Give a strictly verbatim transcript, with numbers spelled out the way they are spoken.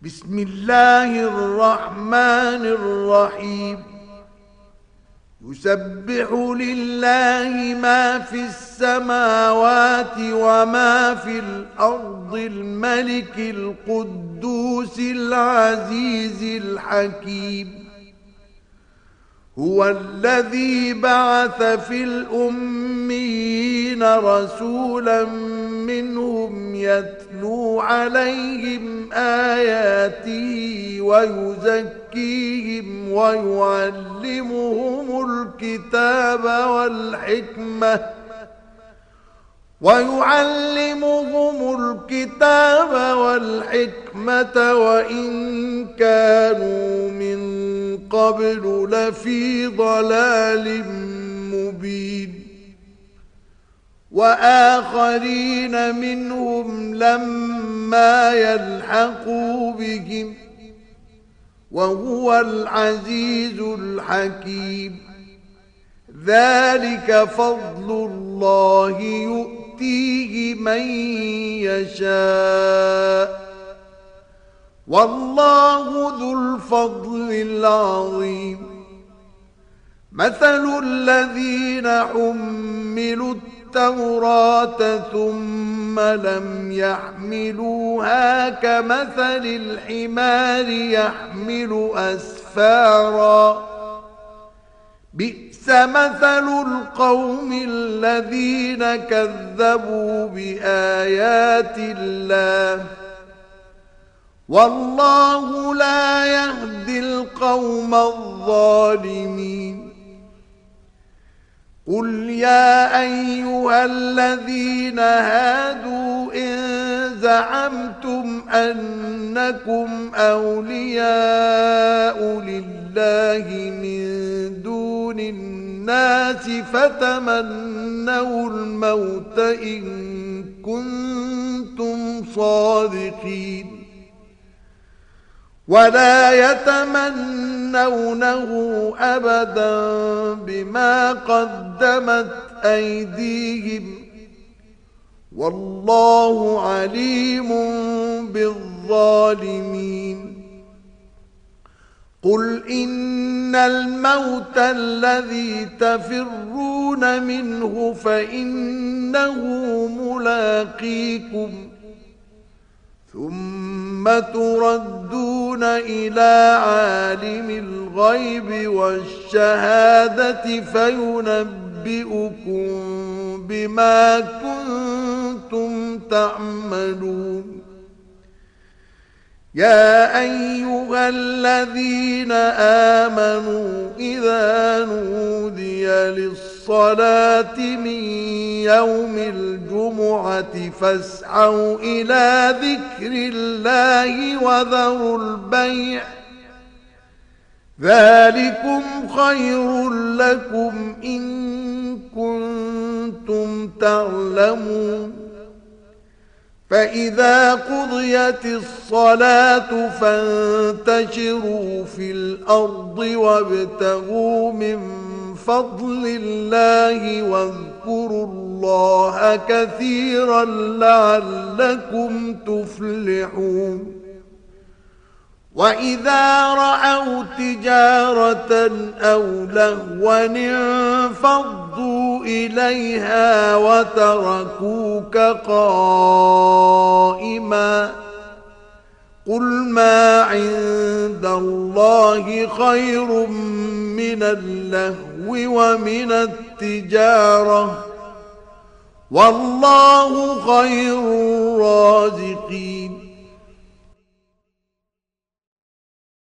بسم الله الرحمن الرحيم. يسبح لله ما في السماوات وما في الأرض الملك القدوس العزيز الحكيم. هو الذي بعث في الأميين رسولا منهم يتلو عليهم آياته ويزكيهم ويعلمهم الكتاب والحكمة ويعلمهم الكتاب والحكمة وإن كانوا من قبل لفي ضلال مبين. وآخرين منهم لما يلحقوا بهم وهو العزيز الحكيم. ذلك فضل الله يؤتيه من يشاء والله ذو الفضل العظيم. مثل الذين حملوا التوراة ثم لم يحملوها كمثل الحمار يحمل أسفارا بئس مثل القوم الذين كذبوا بآيات الله والله لا يهدي القوم الظالمين. قل يا أيها الذين هادوا إن زعمتم أنكم أولياء لله من دون الناس فتمنوا الموت إن كنتم صادقين ولا يتمنونه أبدا بما قدمت أيديهم والله عليم بالظالمين. قل إن الموت الذي تفرون منه فإنه ملاقيكم ثم تردون إلى عالم الغيب والشهادة فينبئكم بما كنتم تعملون. يا أيها الذين آمنوا إذا نودي للصلاة من يوم الجمعة فاسعوا إلى ذكر الله وذروا البيع ذلكم خير لكم إن كنتم تعلمون. فإذا قضيت الصلاة فانتشروا في الأرض وابتغوا من فضل الله واذكروا الله كثيرا لعلكم تفلحون. وإذا رأوا تجارة أو لهوا انفضوا إليها وتركوك قائما قل ما عند الله خير من اللهو ومن التجارة والله خير الرازقين.